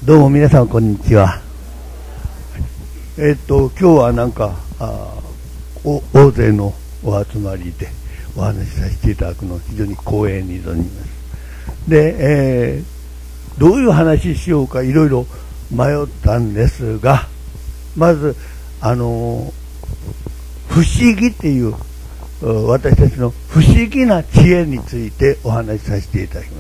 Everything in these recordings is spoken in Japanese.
どうも皆さんこんにちは。今日はなんか大勢のお集まりでお話しさせていただくのを非常に光栄に存じます。で、どういう話しようかいろいろ迷ったんですが、まず不思議っていう私たちの不思議な知恵についてお話しさせていただきます。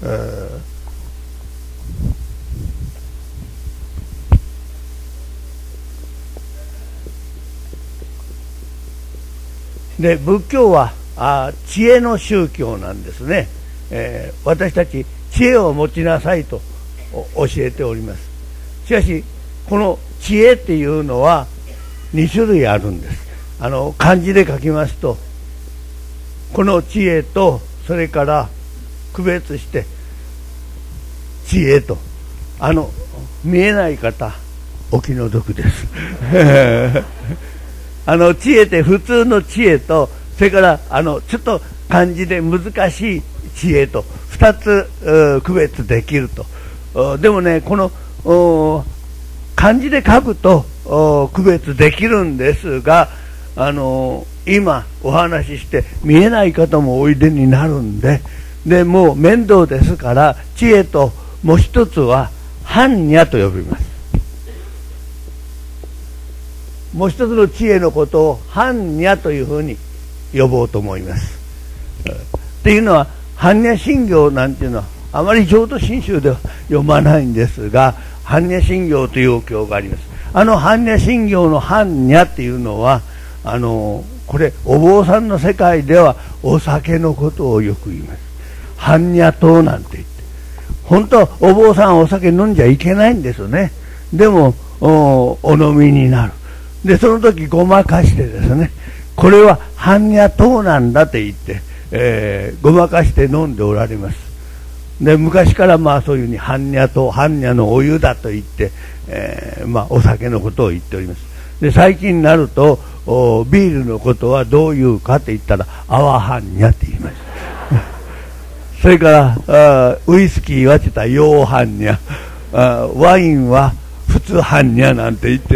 で、仏教は知恵の宗教なんですね。私たち知恵を持ちなさいと教えております。しかしこの知恵っていうのは2種類あるんです。漢字で書きますと、この知恵とそれから区別して知恵と、見えない方お気の毒です知恵って普通の知恵と、それからちょっと漢字で難しい知恵と2つ区別できると。でもね、この漢字で書くと区別できるんですが、今お話しして見えない方もおいでになるんで、もう面倒ですから、知恵ともう一つは般若と呼びます。もう一つの知恵のことを般若というふうに呼ぼうと思います。っていうのは、般若心経なんていうのはあまり浄土真宗では読まないんですが、般若心経というお経があります。般若心経の般若っていうのは、これお坊さんの世界ではお酒のことをよく言います。般若湯なんて言って、本当はお坊さんはお酒飲んじゃいけないんですよね。でも お飲みになる。でその時ごまかしてですね、これは般若湯なんだと言って、ごまかして飲んでおられます。で昔からそういうふうに般若湯、般若のお湯だと言って、お酒のことを言っております。で最近になるとビールのことはどういうかと言ったら泡般若って言いますそれからウイスキーはって言ったら洋般若、ワインは普通般若なんて言って、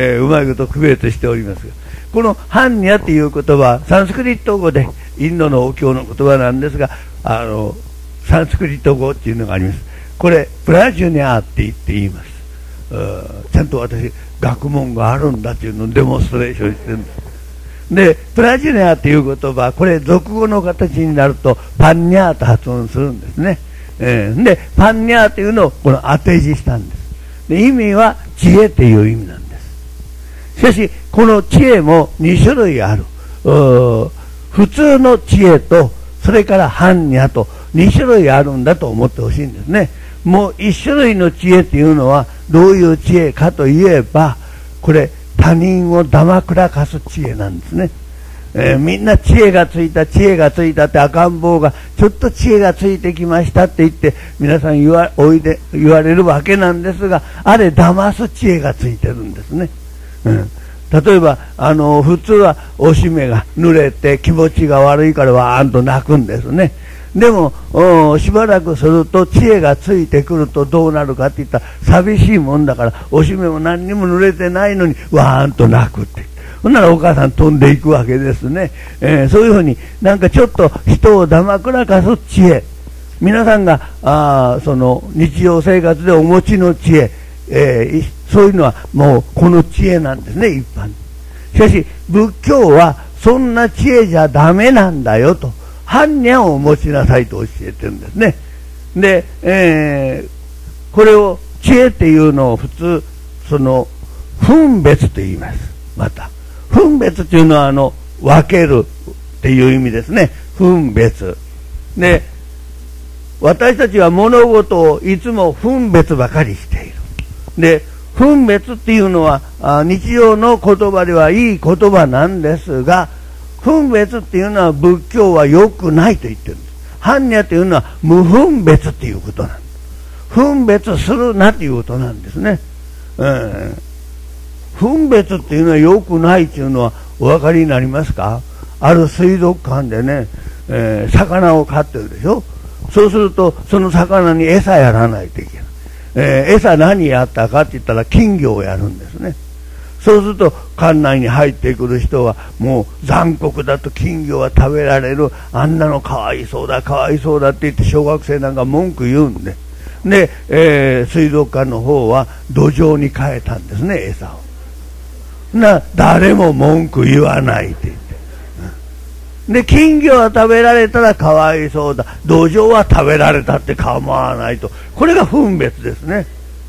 うまいこと区別しておりますが、この般若っていう言葉、サンスクリット語でインドのお経の言葉なんですが、サンスクリット語っていうのがあります。これプラジュニャーって言います。ちゃんと私学問があるんだっていうのをデモンストレーションしてるんです。でプラジュニャーっていう言葉、これ俗語の形になるとパンニャーと発音するんですね。でパンニャーっていうのをこの当て字したんです。で意味は知恵っていう意味なんです。しかしこの知恵も2種類ある。普通の知恵とそれから般若と2種類あるんだと思ってほしいんですね。もう1種類の知恵っていうのはどういう知恵かといえば、これ他人をだまくらかす知恵なんですね。みんな知恵がついたって赤ん坊がちょっと知恵がついてきましたって言って皆さん言われるわけなんですが、あれ騙す知恵がついてるんですね。例えば普通はおしめが濡れて気持ちが悪いからわーんと泣くんですね。でもしばらくすると知恵がついてくるとどうなるかっていったら、寂しいもんだからおしめも何にも濡れてないのにわーんと泣くって、ほんならお母さん飛んでいくわけですね。そういうふうになんかちょっと人をだまくらかす知恵、皆さんがその日常生活でお持ちの知恵、そういうのはもうこの知恵なんですね、一般に。しかし仏教はそんな知恵じゃダメなんだよと、般若を持ちなさいと教えてるんですね。で、これを知恵っていうのを普通その分別と言います。また分別というのは分けるっていう意味ですね。分別で、私たちは物事をいつも分別ばかりしている。で分別っていうのは日常の言葉ではいい言葉なんですが、分別っていうのは仏教は良くないと言ってるんです。般若というのは無分別っていうことなんです。分別するなということなんですね。分別っていうのは良くないというのはお分かりになりますか？ある水族館でね、魚を飼ってるでしょ。そうするとその魚に餌やらないといけない。 餌何やったかって言ったら金魚をやるんですね。そうすると館内に入ってくる人はもう残酷だと、金魚は食べられる、あんなのかわいそうだかわいそうだって言って小学生なんか文句言うんで、水族館の方は土壌に変えたんですね、餌を。誰も文句言わないって言って、で金魚は食べられたらかわいそうだ、土壌は食べられたって構わないと、これが分別ですね。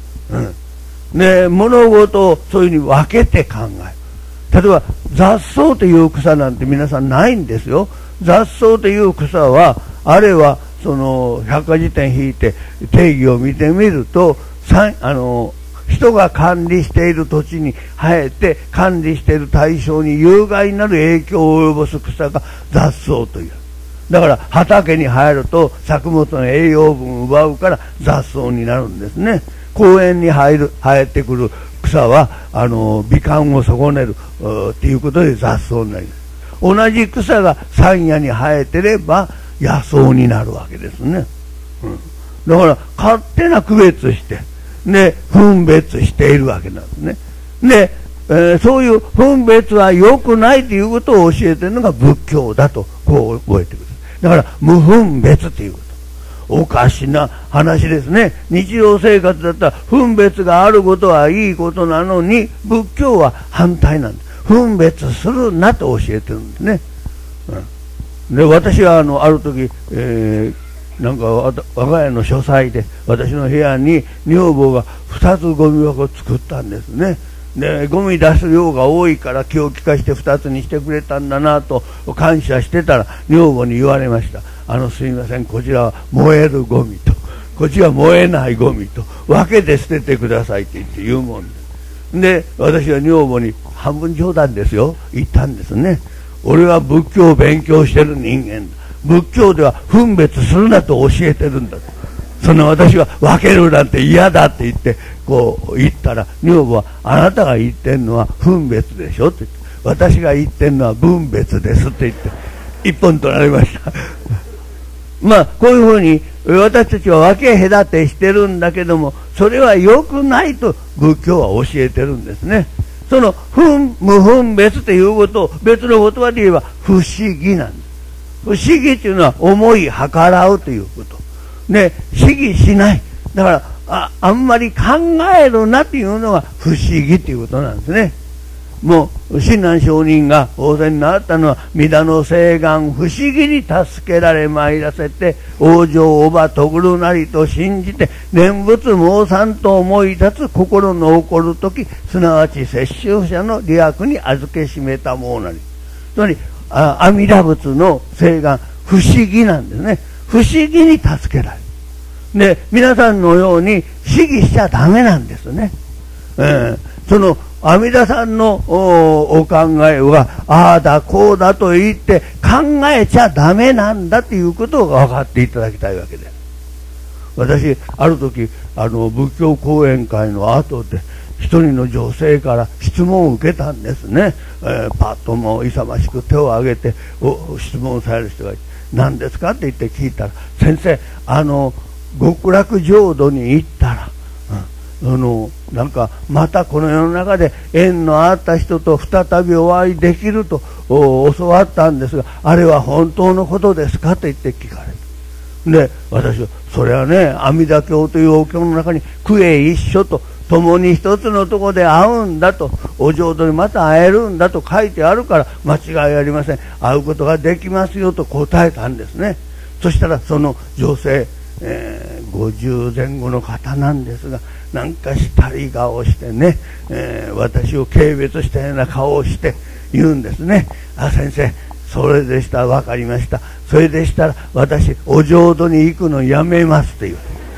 物事をそういうふうに分けて考える。例えば雑草という草なんて皆さんないんですよ。雑草という草はあれはその百科事典引いて定義を見てみると、人が管理している土地に生えて管理している対象に有害なる影響を及ぼす草が雑草という。だから畑に入ると作物の栄養分を奪うから雑草になるんですね。公園に生えてくる草は美観を損ねるっていうことで雑草になります。同じ草が山野に生えてれば野草になるわけですね。だから勝手な区別して分別しているわけなんですね。そういう分別は良くないということを教えているのが仏教だとこう覚えてください。だから無分別ということ。おかしな話ですね。日常生活だったら分別があることはいいことなのに、仏教は反対なんです。分別するなと教えてるんですね。で私はある時、なんか我が家の書斎で私の部屋に女房が2つゴミ箱を作ったんですね。でゴミ出す量が多いから気を利かして2つにしてくれたんだなと感謝してたら、女房に言われました。すいません、こちらは燃えるゴミとこちらは燃えないゴミと分けて捨ててくださいって言うもんで、私は女房に半分冗談ですよ言ったんですね。俺は仏教を勉強してる人間だ、仏教では分別するなと教えてるんだと、その私は分けるなんて嫌だって言ってこう言ったら、女房はあなたが言ってるのは分別でしょって言って、私が言ってるのは分別ですって言って一本取られましたこういうふうに私たちは分け隔てしてるんだけども、それは良くないと仏教は教えてるんですね。その無分別ということを別の言葉で言えば不思議なんです。不思議というのは思い計らうということで、思議しない。だからあんまり考えるなというのが不思議ということなんですね。もう親鸞上人が仰せになったのは、弥陀の誓願不思議に助けられ参らせて、往生おばとぐるなりと信じて念仏申さんと思い立つ心の起こるとき、すなわち摂取者の利益に預けしめたものなり。つまり阿弥陀仏の誓願不思議なんですね。不思議に助けられる。で皆さんのように思議しちゃダメなんですね。その阿弥陀さんのお考えはああだこうだと言って考えちゃダメなんだということを分かっていただきたいわけです。私ある時仏教講演会の後で一人の女性から質問を受けたんですね。パッともう勇ましく手を挙げて質問される人がいて、何ですかって言って聞いたら、先生極楽浄土に行ったらなんかまたこの世の中で縁のあった人と再びお会いできると教わったんですが、あれは本当のことですかと言って聞かれる。で私はそれはね、阿弥陀経というお経の中に苦へ一緒と共に一つのところで会うんだと、お浄土にまた会えるんだと書いてあるから間違いありません、会うことができますよと答えたんですね。そしたらその女性、50前後の方なんですが、なんかしたり顔してね、私を軽蔑したような顔をして言うんですね。先生、それでしたら分かりました、それでしたら私お浄土に行くのやめますという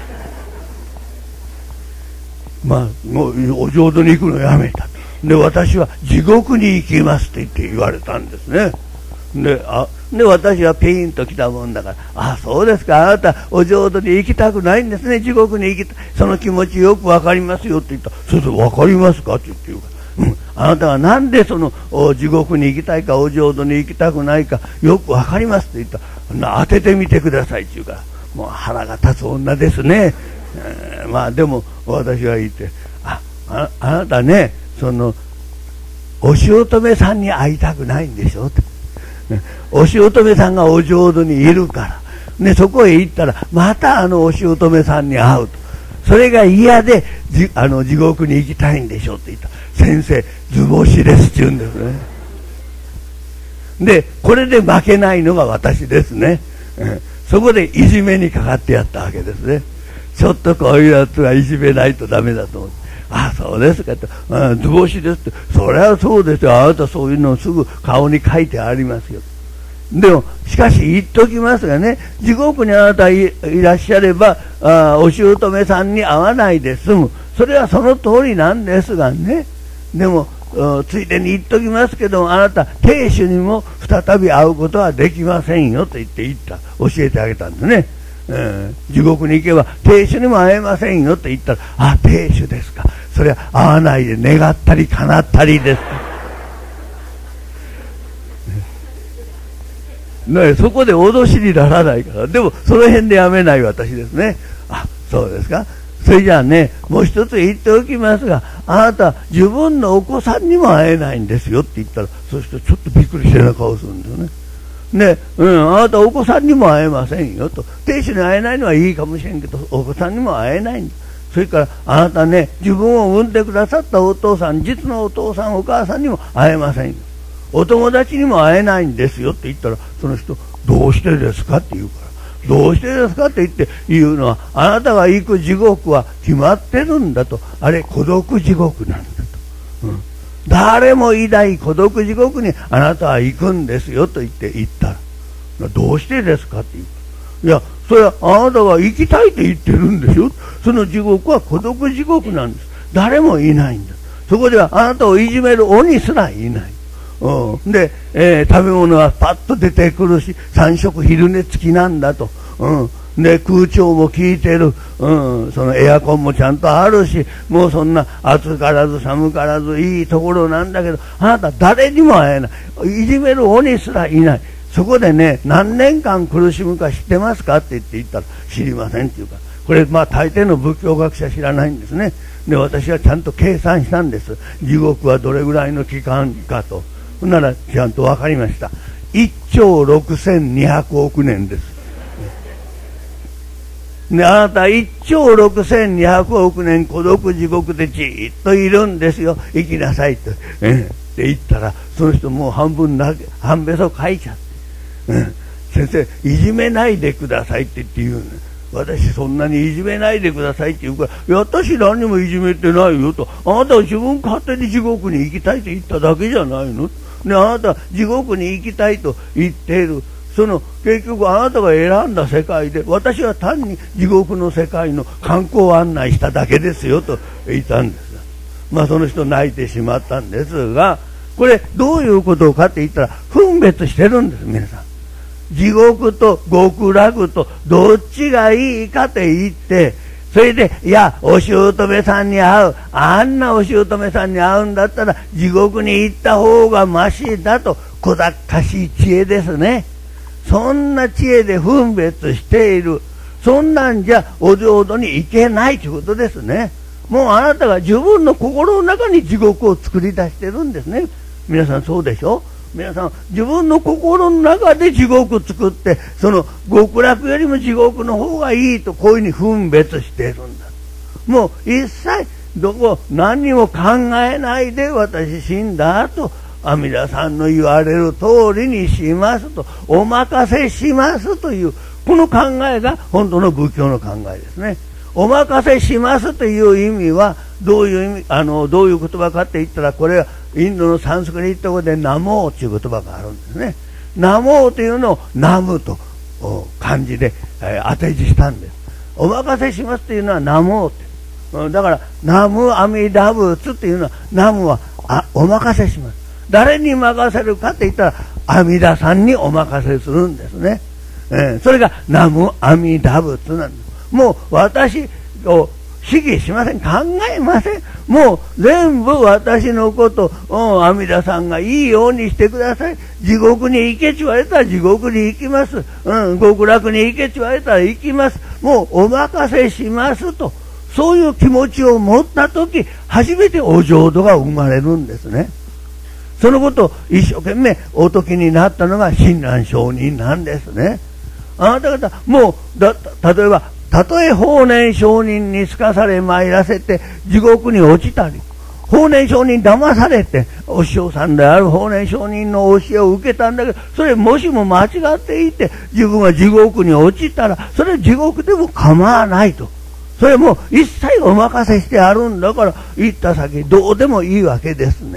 もうお浄土に行くのやめた。で私は地獄に行きますって言われたんですね。で私はピーンと来たもんだから、そうですか、あなたお浄土に行きたくないんですね、地獄に行きたい、その気持ちよく分かりますよって言ったら、それで分かりますかって言って言うから、あなたはなんでその地獄に行きたいかお浄土に行きたくないかよく分かりますって言ったら、当ててみてくださいって言うから、もう腹が立つ女ですね。 まあでも私は言って、あなたね、お姑さんに会いたくないんでしょって。お姑さんがお浄土にいるから、ね、そこへ行ったらまたお姑さんに会うと。それが嫌で地獄に行きたいんでしょって言った。先生、図星ですって言うんですね。で、これで負けないのが私ですね。そこでいじめにかかってやったわけですね。ちょっとこういうやつはいじめないとダメだと思って。あ、そうですかと。図星ですって。それはそうですよ。あなたそういうのをすぐ顔に書いてありますよ。でも、しかし言っときますがね、地獄にあなたいらっしゃれば、お姑さんに会わないで済む。それはその通りなんですがね。でも、ついでに言っときますけども、あなた、亭主にも再び会うことはできませんよと言って教えてあげたんですね。地獄に行けば亭主にも会えませんよと言ったら、あ、亭主ですか。それは会わないで願ったり叶ったりです。ね、そこで脅しにならないから。でもその辺でやめない私ですね。あ、そうですか。それじゃあね、もう一つ言っておきますが、あなた自分のお子さんにも会えないんですよって言ったら、そうするとちょっとびっくりしてる顔するんですよね。ね、あなたお子さんにも会えませんよと。亭主に会えないのはいいかもしれんけど、お子さんにも会えないんだ。それからあなたね、自分を産んでくださったお父さん、実のお父さんお母さんにも会えませんよ。お友達にも会えないんですよって言ったら、その人、どうしてですかって言うから、どうしてですかって言うのは、あなたが行く地獄は決まってるんだと。あれ孤独地獄なんだと。誰もいない孤独地獄にあなたは行くんですよと言ったら、どうしてですかって言う。いや、それはあなたが行きたいと言ってるんでしょ。その地獄は孤独地獄なんです。誰もいないんだ。そこではあなたをいじめる鬼すらいない。で、食べ物はパッと出てくるし、3食昼寝付きなんだと。で、空調も効いてる。そのエアコンもちゃんとあるし、もうそんな暑からず寒からずいいところなんだけど、あなた誰にも会えない。いじめる鬼すらいない。そこでね、何年間苦しむか知ってますかって言ったら、知りませんって言うから。これ、まあ大抵の仏教学者知らないんですね。で、私はちゃんと計算したんです。地獄はどれぐらいの期間かと。ほんならちゃんと分かりました。1兆6200億年です。で、あなた1兆6200億年孤独地獄でじっといるんですよ。生きなさいと。って言ったら、その人もう半べそ書いちゃって。先生、いじめないでくださいって言うの。私そんなにいじめないでくださいって言うから、いや、私何もいじめてないよと。あなたは自分勝手に地獄に行きたいと言っただけじゃないの。で、あなた地獄に行きたいと言っている。結局あなたが選んだ世界で、私は単に地獄の世界の観光案内しただけですよと言ったんです。まあその人泣いてしまったんですが、これどういうことかって言ったら、分別してるんです、皆さん。地獄と極楽とどっちがいいかって言って、それで、いや、お姑さんに会う。あんなお姑さんに会うんだったら、地獄に行った方がましだと、小賢しい知恵ですね。そんな知恵で分別している。そんなんじゃ、お浄土に行けないということですね。もうあなたが自分の心の中に地獄を作り出してるんですね。皆さんそうでしょ？皆さん、自分の心の中で地獄を作って、その極楽よりも地獄の方がいいとこういうふうに分別しているんだ。もう一切何にも考えないで、私死んだ後、阿弥陀さんの言われる通りにしますと、お任せしますという、この考えが本当の仏教の考えですね。お任せしますという意味はどういう言葉かって言ったら、これはインドのサンスクリット語でナモーという言葉があるんですね。ナモーというのをナムと漢字で当て字したんです。お任せしますというのはナモーって。だからナムアミダ仏というのは、ナムはお任せします。誰に任せるかって言ったら、阿弥陀さんにお任せするんですね。それがナムアミダ仏なんです。もう私を思議しません。考えません。もう全部私のこと、阿弥陀さんがいいようにしてください。地獄に行けち言われたら地獄に行きます。極楽に行けち言われたら行きます。 もうお任せしますと、そういう気持ちを持ったとき、初めてお浄土が生まれるんですね。そのことを一生懸命お説きになったのが親鸞上人なんですね。あなた方、もう、例えば、たとえ法然上人にすかされ参らせて地獄に落ちたり、法然上人騙されて、お師匠さんである法然上人の教えを受けたんだけど、それもしも間違っていて、自分は地獄に落ちたら、それは地獄でも構わないと。それもう一切お任せしてあるんだから、行った先どうでもいいわけですね。